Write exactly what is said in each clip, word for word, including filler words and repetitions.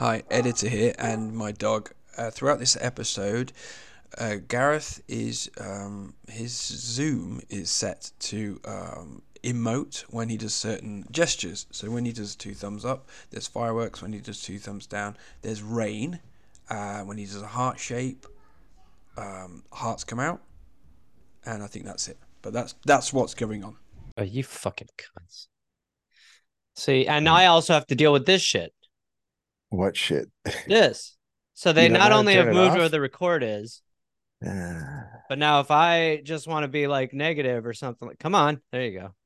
Hi, Editor here, and my dog. Uh, throughout this episode, uh, Gareth is um, his zoom is set to um, emote when he does certain gestures. So when he does two thumbs up, there's fireworks. When he does two thumbs down, there's rain. Uh, when he does a heart shape, um, hearts come out, and I think that's it. But that's that's what's going on. Oh, you fucking cunts. See, and I also have to deal with this shit. What shit? This. So they You don't not know how to only turn have it moved where off? the record is, Ah, but now if I just want to be like negative or something, like, come on, there you go.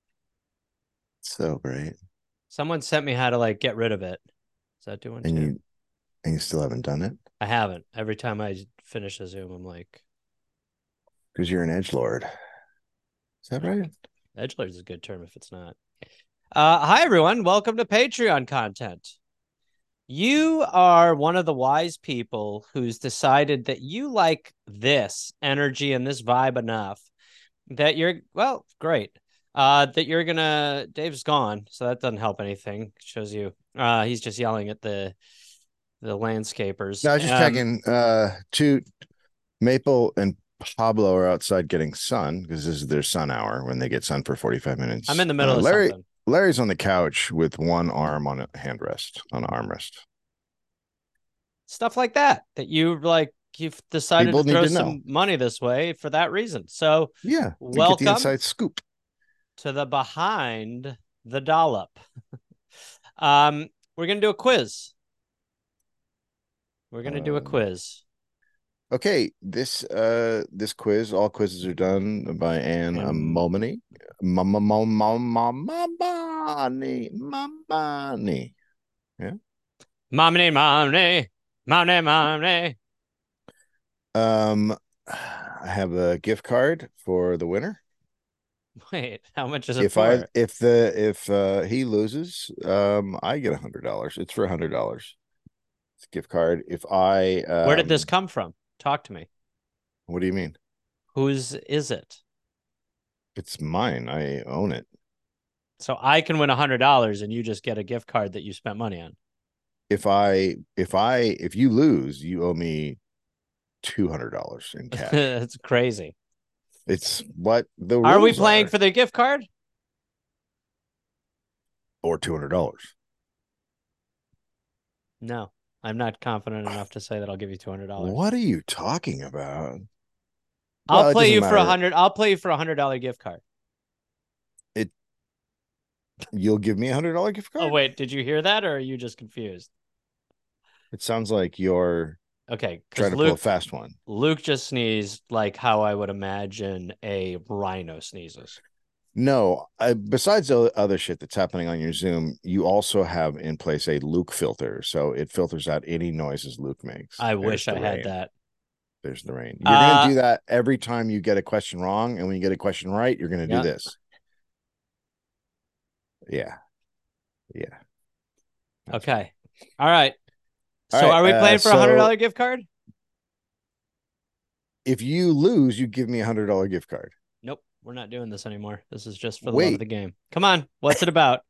so great. Someone sent me how to like get rid of it. Is that doing And too? you and you still haven't done it? I haven't. Every time I finish a Zoom, I'm like, Because you're an edge lord. Is that right? edgelord is a good term if it's not. Uh, hi everyone, welcome to Patreon content. You are one of the wise people who's decided that you like this energy and this vibe enough that you're, well, great. Uh, that you're gonna, Dave's gone, so that doesn't help anything. Shows you, uh, he's just yelling at the the landscapers. No, I was just Um, checking. Uh, two Maple and Pablo are outside getting sun because this is their sun hour when they get sun for forty-five minutes. I'm in the middle Uh, of Larry something. Larry's on the couch with one arm on a handrest, on an armrest. Stuff like that, that you like, you've decided to People need throw to know. some money this way for that reason. So, Yeah, to get the welcome inside scoop. to the behind the dollop. Um, we're gonna do a quiz. We're gonna do a Um, quiz. Okay, this uh this quiz, all quizzes are done by Anne And Momini. Mama Mama Mamani. Mamani. Yeah. mommy, mommy, mommy, mommy. Um I have a gift card for the winner. Wait, how much is it If I for? if the if uh he loses, um I get a hundred dollars. It's for a hundred dollars. It's a gift card. If I Where did this um come from? Talk to me. what do you mean? Whose is it? It's mine. I own it. So I can win a hundred dollars and you just get a gift card that you spent money on. If I if I if you lose, you owe me two hundred dollars in cash. It's crazy. It's what the Are we rules playing are, for the gift card? or two hundred dollars. No, I'm not confident enough to say that I'll give you two hundred dollars. What are you talking about? I'll Well, it play doesn't you for a matter. hundred. I'll play you for a hundred dollar gift card. It You'll give me a hundred dollar gift Oh card? wait, did you hear that, or are you just confused? It sounds like you're Okay, trying because to pull a Luke fast one. Luke just sneezed like how I would imagine a rhino sneezes. No, I, besides the other shit that's happening on your Zoom, you also have in place a Luke filter, so it filters out any noises Luke makes. I There's wish I the had rain. that. There's the rain. You're gonna Uh, do that every time you get a question wrong, and when you get a question right, you're gonna do yeah. this. Yeah, yeah. That's right. Okay. All right. All So right. are we Uh, playing for a hundred so dollar gift card? if you lose, you give me a hundred dollar gift card. Nope, we're not doing this anymore. This is just for the love of Wait, the game. Come on, what's it about?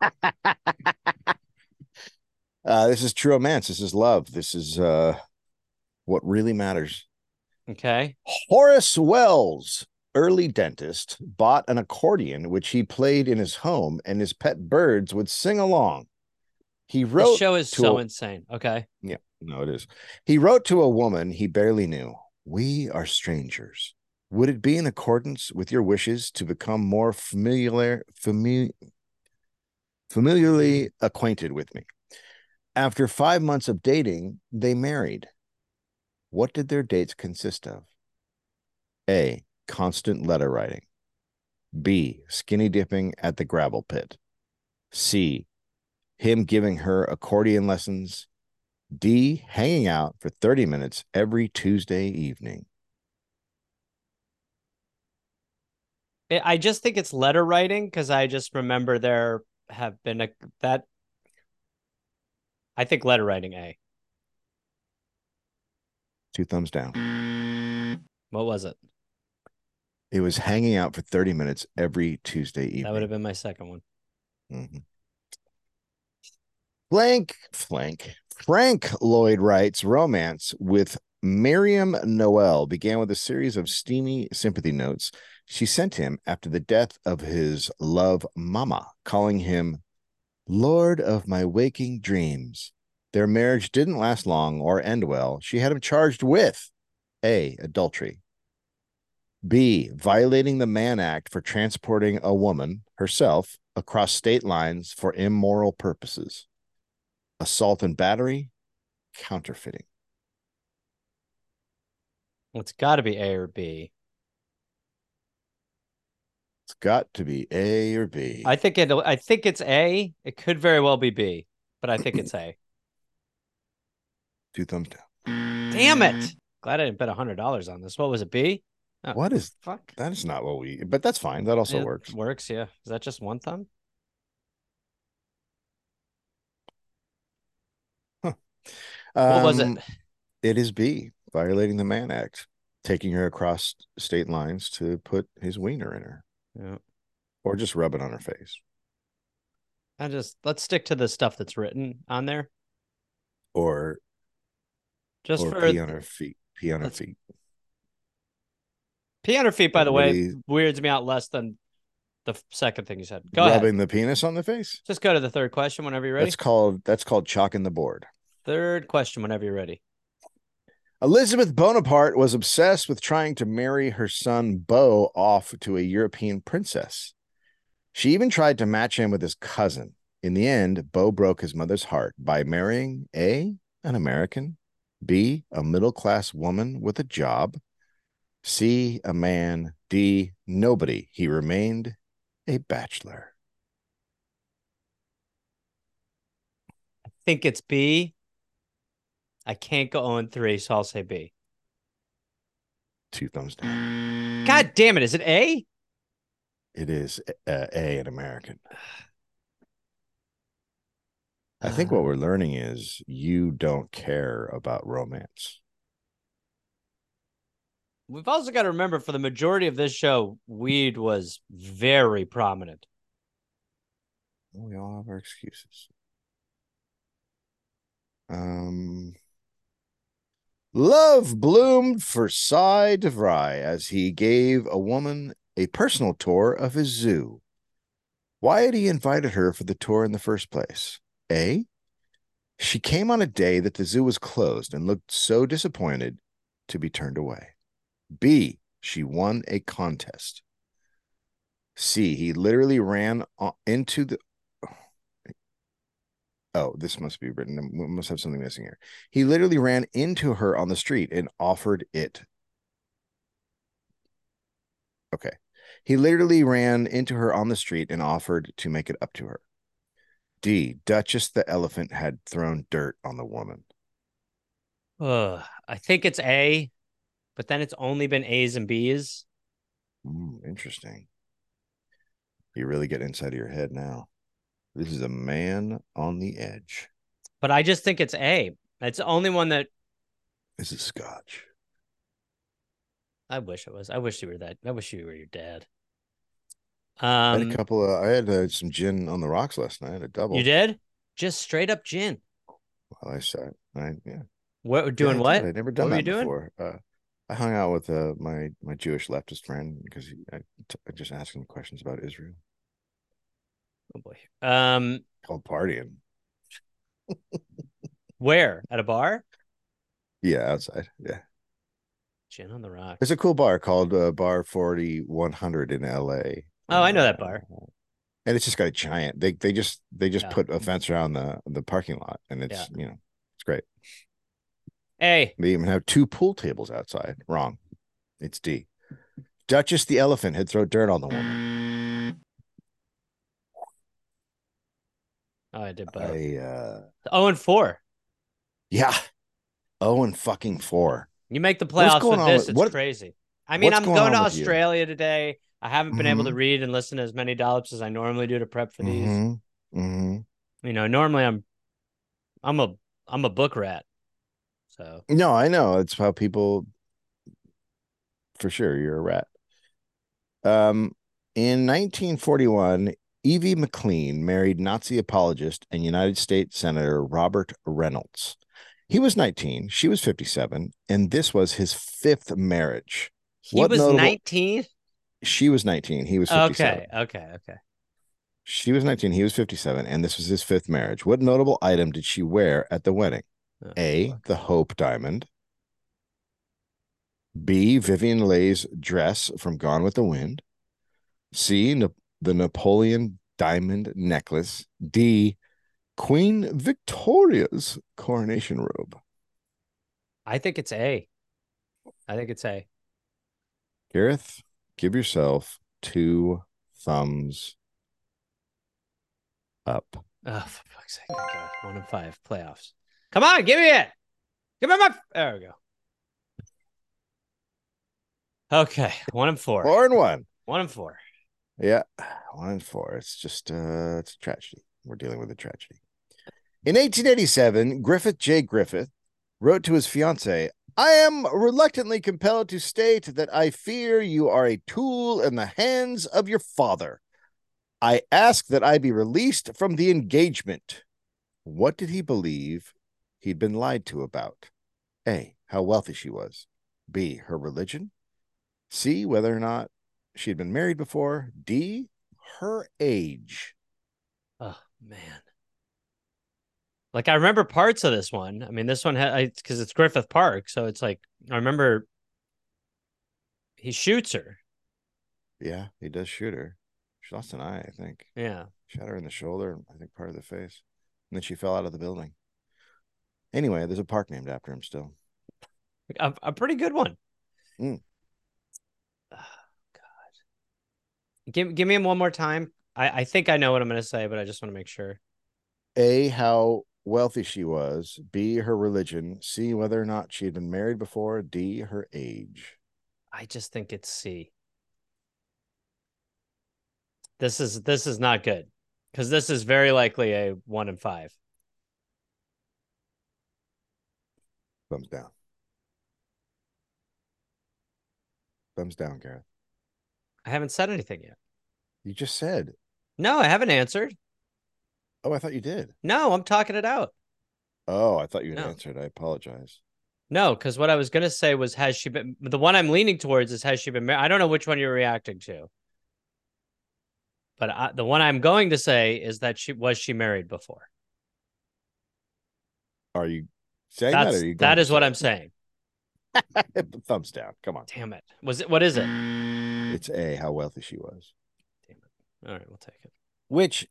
uh, this is true romance. This is love. This is uh, what really matters. Okay. Horace Wells, early dentist, bought an accordion which he played in his home, and his pet birds would sing along. He This wrote show is to so a insane. Okay. yeah, no, it is. He wrote to a woman he barely knew. We are strangers. Would it be in accordance with your wishes to become more familiar, familiar, familiarly acquainted with me? After five months of dating, they married. What did their dates consist of? A. Constant letter writing. B. Skinny dipping at the gravel pit. C. Him giving her accordion lessons. D. Hanging out for thirty minutes every Tuesday evening. I just think it's letter writing because I just remember there have been a that I think letter writing A. Two thumbs down. What was it? It was hanging out for thirty minutes every Tuesday evening. That would have been my second one. Mm-hmm. Flank, flank, Frank Lloyd Wright's romance with Miriam Noel began with a series of steamy sympathy notes she sent him after the death of his love mama, calling him Lord of my waking dreams. Their marriage didn't last long or end well. She had him charged with A, adultery, B, violating the Mann Act for transporting a woman, herself, across state lines for immoral purposes, assault and battery, counterfeiting. It's got to be A or B. It's got to be A or B. I think it. I think it's A. It could very well be B, but I think it's A. Two thumbs down. Damn it! Glad I didn't bet a hundred dollars on this. What was it? B? Oh, what is fuck? That is not what we. But that's fine. That also it works. Works. Yeah. Is that just one thumb? Huh. What um, was it? It is B. Violating the Mann Act, taking her across state lines to put his wiener in her. Yeah. Or just rub it on her face. I just let's stick to the stuff that's written on there. Or just or for pee on her feet. Pee on her feet. Pee on her feet, by Everybody, the way, weirds me out less than the second thing you said. Go rubbing ahead. Rubbing the penis on the face? Just go to the third question whenever you're ready. That's called that's called chalking the board. Third question whenever you're ready. Elizabeth Bonaparte was obsessed with trying to marry her son Beau off to a European princess. She even tried to match him with his cousin. In the end, Beau broke his mother's heart by marrying A, an American, B, a middle-class woman with a job, C, a man, D, nobody. He remained a bachelor. I think it's B. I can't go oh and three, so I'll say B. Two thumbs down. God damn it. Is it A? It is uh, A, an American. I think what we're learning is you don't care about romance. We've also got to remember, for the majority of this show, weed was very prominent. We all have our excuses. Um, love bloomed for Cy DeVry as he gave a woman a personal tour of his zoo. Why had he invited her for the tour in the first place? A, she came on a day that the zoo was closed and looked so disappointed to be turned away. B, she won a contest. C, he literally ran into the... Oh, this must be written. We must have something missing here. He literally ran into her on the street and offered it. Okay. He literally ran into her on the street and offered to make it up to her. D, Duchess the elephant had thrown dirt on the woman. Uh, I think it's A, but then it's only been A's and B's. Mm, interesting. You really get inside of your head now. This is a man on the edge. But I just think it's A. It's the only one that... This is Scotch. I wish it was. I wish you were that. I wish you were your dad. Um, I had a couple of... I had uh, some gin on the rocks last night. A double. You did? Just straight up gin. Well, I saw it. I, yeah. What doing? Yeah, I what? I'd never done what that were you before. Doing? Uh, I hung out with uh, my my Jewish leftist friend because he, I, t- I just asked him questions about Israel. Oh boy. Um, called partying. Where? At a bar? Yeah, outside. Yeah. Gin on the Rocks. There's a cool bar called uh, Bar forty-one hundred in L A. Oh, I know that bar. Uh, and it's just got a giant. They they just they just yeah. put a fence around the the parking lot, and it's yeah. you know it's great. A. They even have two pool tables outside. Wrong. It's D. Duchess the elephant had thrown dirt on the woman. Oh, I did both. I, uh... oh and four. Yeah. Oh and fucking four. You make the playoffs with this, with, it's what, crazy. I mean, I'm going, going to Australia you? today. I haven't been mm-hmm. able to read and listen to as many dollops as I normally do to prep for these. Mm-hmm. Mm-hmm. You know, normally I'm I'm a I'm a book rat. So no, I know. It's how people for sure you're a rat. Um in nineteen forty-one, Evie McLean married Nazi apologist and United States Senator Robert Reynolds. He was nineteen, she was fifty-seven, and this was his fifth marriage. He What was notable- nineteen? She was nineteen, he was fifty-seven. Okay, okay, okay. She was nineteen, he was fifty-seven, and this was his fifth marriage. What notable item did she wear at the wedding? Oh, A, fuck. the Hope Diamond. B, Vivian Leigh's dress from Gone with the Wind. C, Na- the Napoleon Diamond Necklace. D, Queen Victoria's coronation robe. I think it's A. I think it's A. Gareth, give yourself two thumbs up. Oh, for fuck's sake. Thank God. One and five. Playoffs. Come on, give me it. Give me my. There we go. Okay. One and four. Four and one. One and four. Yeah, one and four. It's just uh it's a tragedy. We're dealing with a tragedy. In eighteen eighty-seven, Griffith J. Griffith wrote to his fiancée, I am reluctantly compelled to state that I fear you are a tool in the hands of your father. I ask that I be released from the engagement. What did he believe he'd been lied to about? A, how wealthy she was. B, her religion. C, whether or not she had been married before. D, her age. Oh, man. Like, I remember parts of this one. I mean, this one had, because it's Griffith Park. So it's like, I remember he shoots her. Yeah, he does shoot her. She lost an eye, I think. Yeah. Shot her in the shoulder, I think part of the face. And then she fell out of the building. Anyway, there's a park named after him still. A, a pretty good one. Mm. Oh, God. Give, give me him one more time. I, I think I know what I'm going to say, but I just want to make sure. A, how wealthy she was. B, her religion. C, whether or not she had been married before. D, her age. I just think it's C. This is this is not good, because this is very likely a one and five. Thumbs down. Thumbs down, Gareth. I haven't said anything yet. You just said. No, I haven't answered. Oh, I thought you did. No, I'm talking it out. Oh, I thought you had No. answered. I apologize. No, because what I was going to say was, has she been, the one I'm leaning towards is, has she been married? I don't know which one you're reacting to. But I, the one I'm going to say is that she, was she married before? Are you saying That's, that? Or are you that going is to what say I'm saying. it? Thumbs down. Come on. Damn it. Was it, what is it? It's A, how wealthy she was. Damn it. All right, we'll take it. Which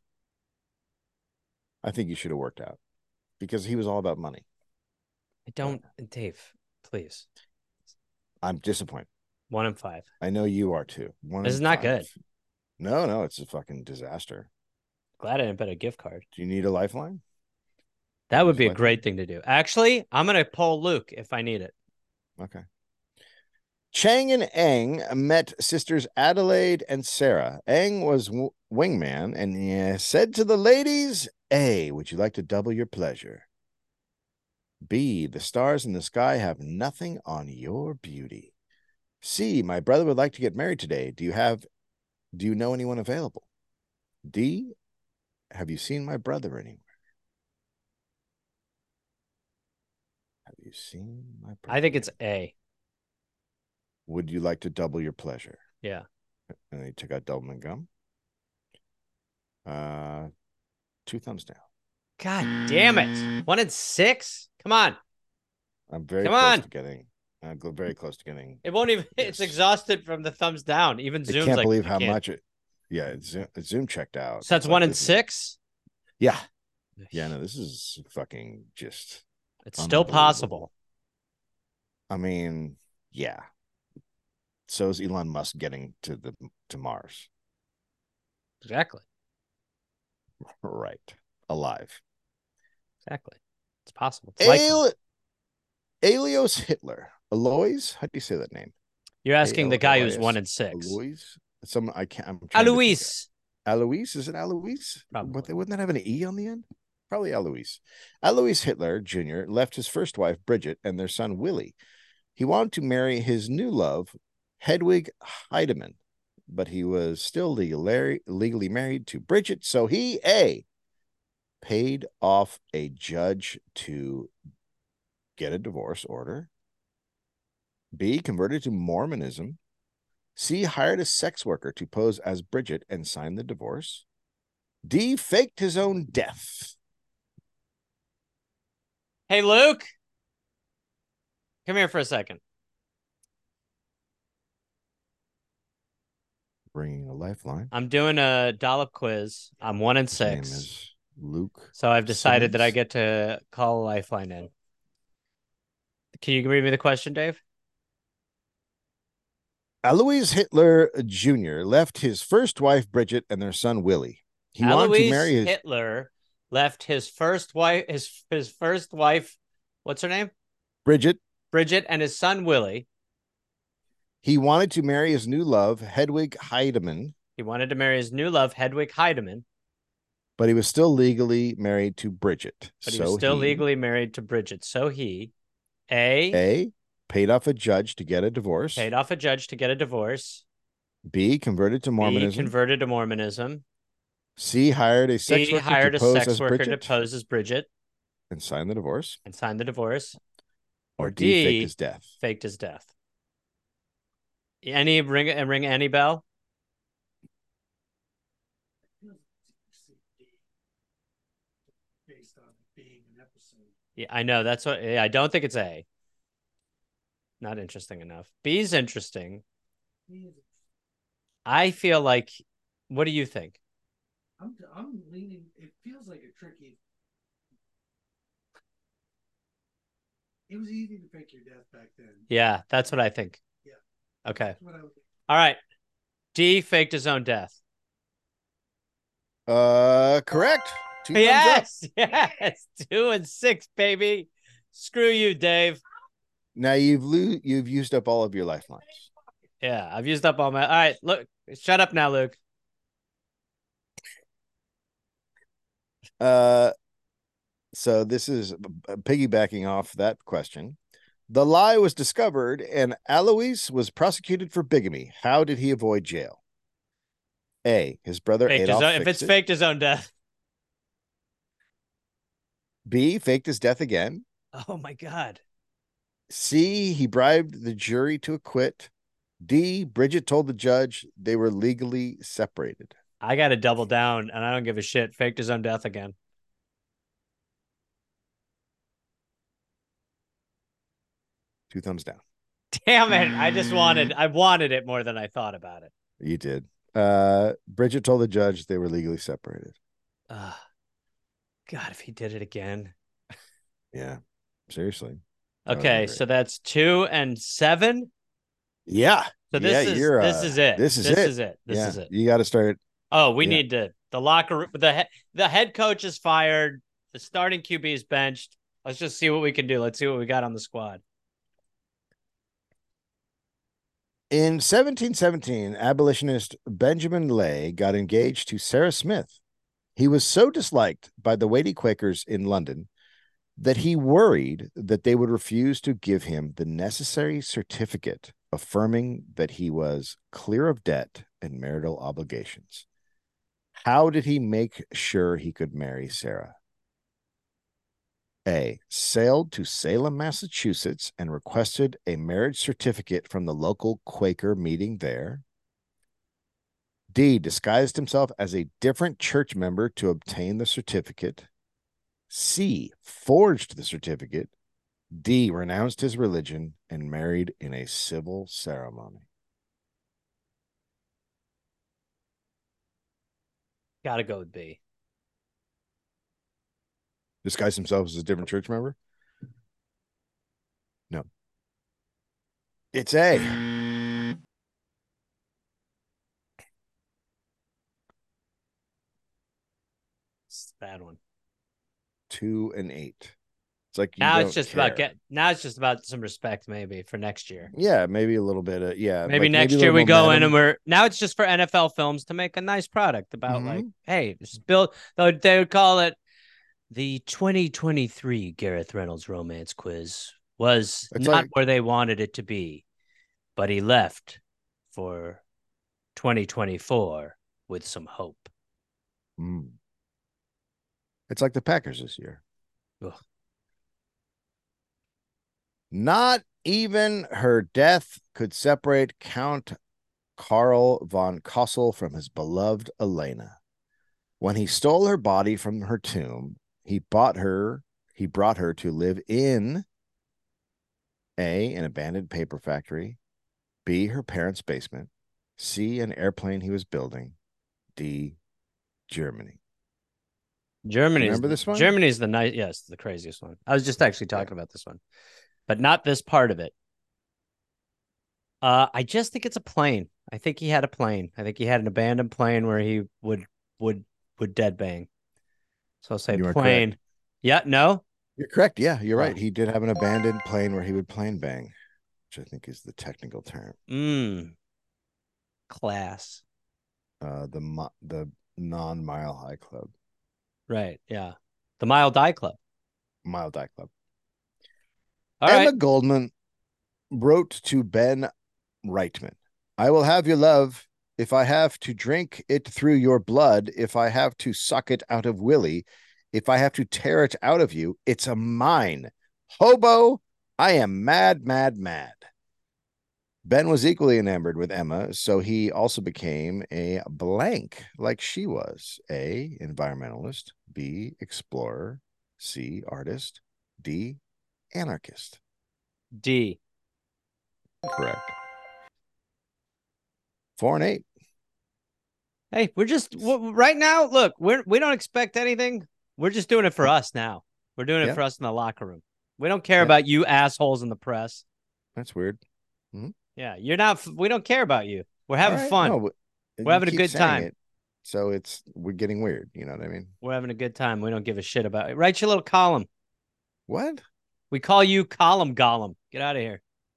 I think you should have worked out, because he was all about money. I don't, Dave, please. I'm disappointed. One and five. I know you are too. One This and is not five. good. No, no, it's a fucking disaster. Glad I didn't bet a gift card. Do you need a lifeline? That would Use be a lifeline? great thing to do. Actually, I'm going to pull Luke if I need it. Okay. Chang and Eng met sisters Adelaide and Sarah. Eng was w- wingman and he said to the ladies, A, would you like to double your pleasure? B, the stars in the sky have nothing on your beauty. C, my brother would like to get married today. Do you have, do you know anyone available? D, have you seen my brother anywhere? Have you seen my brother? I think it's A. Would you like to double your pleasure? Yeah. And he took out Doublemint gum. Uh, two thumbs down. God damn it. One and six? Come on. I'm very Come close on. to getting. I'm gl- very close to getting. It won't even, it's Yes. exhausted from the thumbs down. Even I Zoom's can't like, believe I how can't. much it. Yeah, it's Zoom, it's Zoom checked out. So that's It's one like, and this is- six? Yeah, yeah. No, this is fucking just. It's still unbelievable. possible. I mean, yeah. So is Elon Musk getting to the to Mars? Exactly. Right, alive. Exactly. It's possible. It's likely. Ale- Alois Hitler. Alois? How do you say that name? You're asking the guy who's Alois? one and six. Alois? Some I can't. I'm trying to think. Alois. Alois? Is it Alois? Probably. But they wouldn't that have an E on the end? Probably Alois. Alois Hitler Junior left his first wife, Bridget, and their son, Willie. He wanted to marry his new love, Hedwig Heidemann. but he was still legally, legally married to Bridget. So he, A, paid off a judge to get a divorce order. B, converted to Mormonism. C, hired a sex worker to pose as Bridget and sign the divorce. D, faked his own death. Hey, Luke. Come here for a second. Bringing a lifeline. I'm doing a dollop quiz. I'm one and His six. name is Luke. So I've decided Simmons. that I get to call a lifeline in. Can you read me the question, Dave? Alois Hitler Junior left his first wife, Bridget, and their son, Willie. He Alois wanted to marry his... Hitler left his first wife, his, his first wife, what's her name? Bridget. Bridget, and his son, Willie. He wanted to marry his new love, Hedwig Heidemann. He wanted to marry his new love, Hedwig Heidemann. But he was still legally married to Bridget. But he so was still he, legally married to Bridget. So he, A, A, paid off a judge to get a divorce. paid off a judge to get a divorce. B, converted to Mormonism. B, converted to Mormonism. C, hired a sex C, worker hired to a pose sex as worker Bridget to pose as Bridget and sign the divorce. and sign the divorce. Or, Or D, D, faked his death. Faked his death. Any ring and ring any bell? Based on being an episode. Yeah, I know. That's what yeah, I don't think it's A. Not interesting enough. B's interesting. I feel like, what do you think? I'm I'm leaning. It feels like a tricky. It was easy to fake your death back then. Yeah, that's what I think. Yeah. Okay. That's what I would think. All right. D faked his own death. Uh, correct. Two thumbs up. Yes, yes. Two and six, baby. Screw you, Dave. Now you've lo- you've used up all of your lifelines. Yeah, I've used up all my. All right, look, shut up now, Luke. Uh, so this is piggybacking off that question. The lie was discovered, and Alois was prosecuted for bigamy. How did he avoid jail? A, his brother Faked his Adolf. own, if it's it. faked his own death. B, faked his death again. Oh my God. C, he bribed the jury to acquit. D, Bridget told the judge they were legally separated. I got to double down, and I don't give a shit. Faked his own death again. Two thumbs down. Damn it. I just wanted, I wanted it more than I thought about it. You did. Uh, Bridget told the judge they were legally separated. Uh, God, if he did it again. Yeah, seriously. Okay, so that's two and seven. Yeah. So this yeah, is you're, this uh, is it. This is this it. is it. This yeah. is it. You got to start. Oh, we yeah. need to the locker room. The he, the head coach is fired. The starting Q B is benched. Let's just see what we can do. Let's see what we got on the squad. In seventeen seventeen, abolitionist Benjamin Lay got engaged to Sarah Smith. He was so disliked by the weighty Quakers in London that he worried that they would refuse to give him the necessary certificate affirming that he was clear of debt and marital obligations. How did he make sure he could marry Sarah? A, sailed to Salem, Massachusetts, and requested a marriage certificate from the local Quaker meeting there. D, disguised himself as a different church member to obtain the certificate. C, forged the certificate. D, renounced his religion and married in a civil ceremony. Gotta go with B. Disguised himself as a different church member? No. It's A. It's a bad one. Two and eight. It's like you now don't it's just care. about get. Now it's just about some respect, maybe for next year. Yeah, maybe a little bit. Of, yeah, Maybe like next maybe a year little we go in momentum. and we're now it's just for N F L films to make a nice product about Mhm. like, hey, just build. They would, they would call it the twenty twenty-three Gareth Reynolds romance quiz was It's not like- where they wanted it to be, but he left for twenty twenty-four with some hope. Mm. It's like the Packers this year. Ugh. Not even her death could separate Count Karl von Kossel from his beloved Elena. When he stole her body from her tomb, he bought her, he brought her to live in A, an abandoned paper factory, B, her parents' basement, C, an airplane he was building, D, Germany. Germany. Remember is the, this one? Germany is the nice, yes, the craziest one. I was just actually talking yeah. about this one, but not this part of it. Uh, I just think it's a plane. I think he had a plane. I think he had an abandoned plane where he would would would dead bang. So I'll say You are plane. correct. Yeah, no? You're correct. Yeah, you're Oh. right. He did have an abandoned plane where he would plane bang, which I think is the technical term. Mm. Class. Uh, the mo- the non-Mile High Club. Right, yeah. The Mile Die Club. Mile Die Club. All Emma right. Goldman wrote to Ben Reitman, I will have your love if I have to drink it through your blood, if I have to suck it out of Willie, if I have to tear it out of you, it's a mine. Hobo, I am mad, mad, mad. Ben was equally enamored with Emma, so he also became a blank like she was. A, environmentalist. B, explorer. C, artist. D, anarchist. D. Correct. Four and eight. Hey, we're just right now. Look, we're we don't expect anything. We're just doing it for us now. We're doing it yeah. for us in the locker room. We don't care yeah. about you assholes in the press. That's weird. Mm-hmm. Yeah, you're not. We don't care about you. We're having right, fun. no, we're having a good time. It, so it's we're getting weird. You know what I mean? We're having a good time. We don't give a shit about it. Write your little column. What? We call you Column Gollum. Get out of here.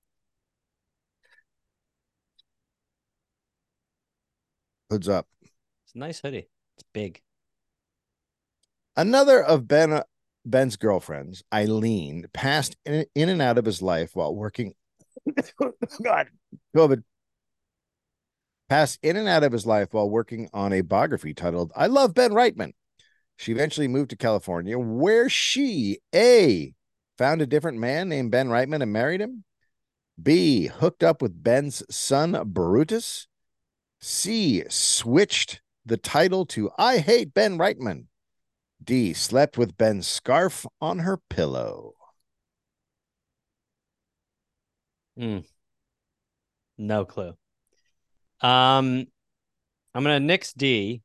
Hood's up. It's a nice hoodie. It's big. Another of Ben Ben's girlfriends, Eileen, passed in, in and out of his life while working. God, COVID. Passed in and out of his life while working on a biography titled "I Love Ben Reitman." She eventually moved to California, where she A, found a different man named Ben Reitman and married him. B, hooked up with Ben's son Brutus. C, switched the title to I Hate Ben Reitman. D, slept with Ben's scarf on her pillow. Mm. No clue. Um, I'm gonna nix D.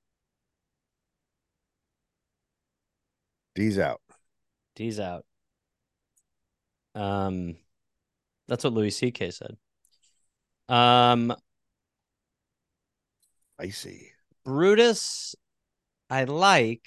D's out. D's out. Um, that's what Louis C K said. Um, I see. Brutus, I like.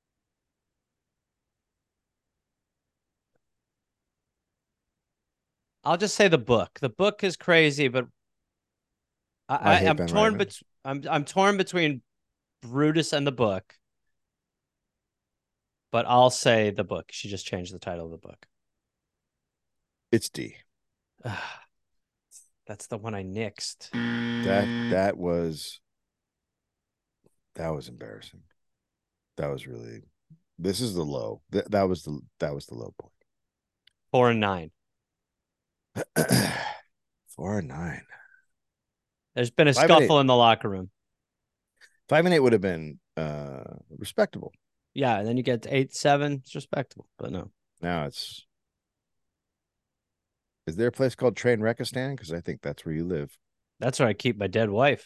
I'll just say the book. The book is crazy, but I, I, I I'm ben torn. Bet- I'm I'm torn between Brutus and the book. But I'll say the book. She just changed the title of the book. It's D. That's the one I nixed. That that was that was embarrassing. That was really. This is the low. That that was the that was the low point. Four and nine. Four and nine. There's been a Five scuffle in the locker room. Five and eight would have been uh, respectable. Yeah, and then you get to eight, seven. It's respectable, but no. Now it's. Is there a place called Trainwreckistan? Because I think that's where you live. That's where I keep my dead wife.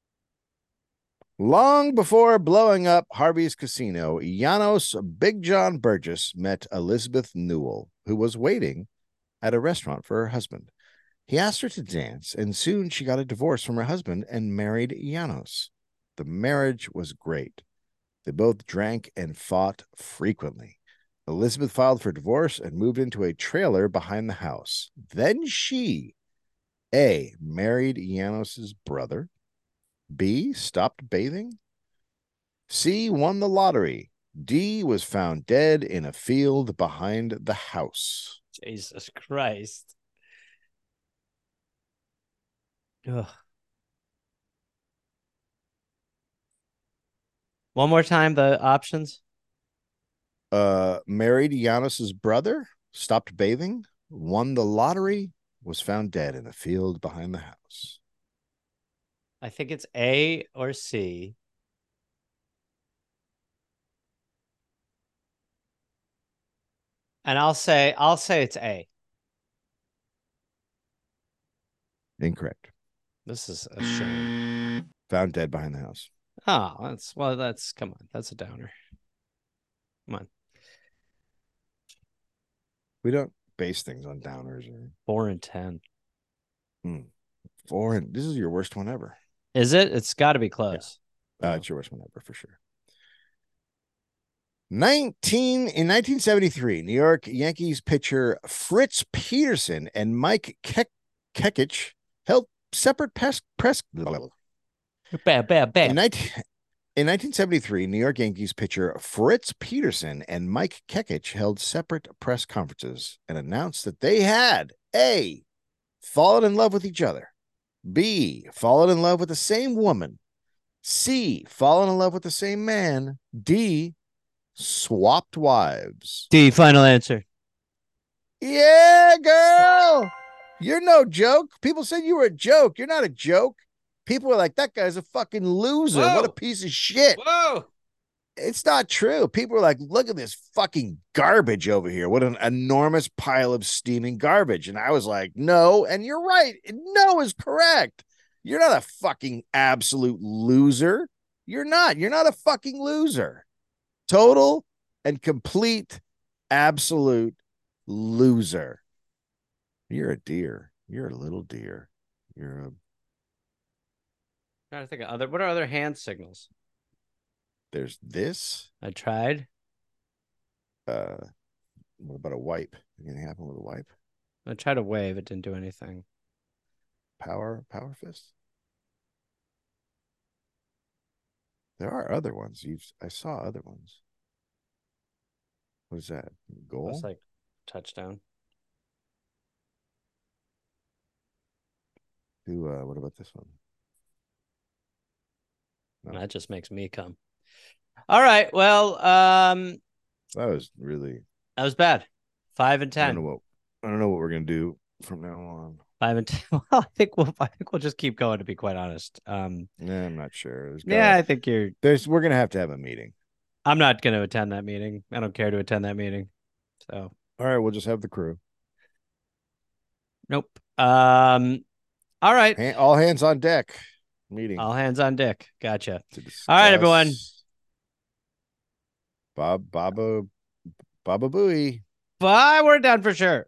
Long before blowing up Harvey's casino, Janos Big John Burgess met Elizabeth Newell, who was waiting at a restaurant for her husband. He asked her to dance, and soon she got a divorce from her husband and married Janos. The marriage was great. They both drank and fought frequently. Elizabeth filed for divorce and moved into a trailer behind the house. Then she, A, married Janos's brother. B, stopped bathing. C, won the lottery. D, was found dead in a field behind the house. Jesus Christ. Ugh. One more time, the options. Uh, married Giannis's brother, stopped bathing, won the lottery, was found dead in a field behind the house. I think it's A or C. And I'll say I'll say it's A. Incorrect. This is a shame. Found dead behind the house. Oh, that's well, that's come on. That's a downer. Come on. We don't base things on downers or Four and ten. hmm. Four and this is your worst one ever. Is it? It's gotta be close. Uh, it's your worst one ever for sure. Nineteen in nineteen seventy-three, New York Yankees pitcher Fritz Peterson and Mike Ke- Kekich held separate press press. Bam, bam, bam. In, nineteen, in nineteen seventy-three, New York Yankees pitcher Fritz Peterson and Mike Kekich held separate press conferences and announced that they had A, fallen in love with each other, B, fallen in love with the same woman, C, fallen in love with the same man, D, swapped wives. D, final answer. Yeah, girl. You're no joke. People said you were a joke. You're not a joke. People were like, that guy's a fucking loser. Whoa. What a piece of shit. Whoa. It's not true. People were like, look at this fucking garbage over here. What an enormous pile of steaming garbage. And I was like, no. And you're right. No is correct. You're not a fucking absolute loser. You're not. You're not a fucking loser. Total and complete absolute loser. You're a deer. You're a little deer. You're a Trying to think of other what are other hand signals? there's this. I tried. Uh what about a wipe? Anything happen with a wipe? I tried to wave, it didn't do anything. Power power fist. There are other ones. You've I saw other ones. What is that? Goal? Looks like touchdown. Who uh what about this one? No. That just makes me come. All right. Well, um, That was really that was bad. Five and I don't ten. know what I don't know what we're gonna do from now on. Five and ten. Well, I think we'll I think we'll just keep going, to be quite honest. Um, Yeah, I'm not sure. There's yeah, gotta- I think you're. there's we're gonna have to have a meeting. I'm not going to attend that meeting. I don't care to attend that meeting. So All right, we'll just have the crew. nope. Um, all right. Han- all hands on deck meeting. All hands on deck. Gotcha. to discuss All right, everyone. Bob Baba Baba Booey. Bye. We're done for sure.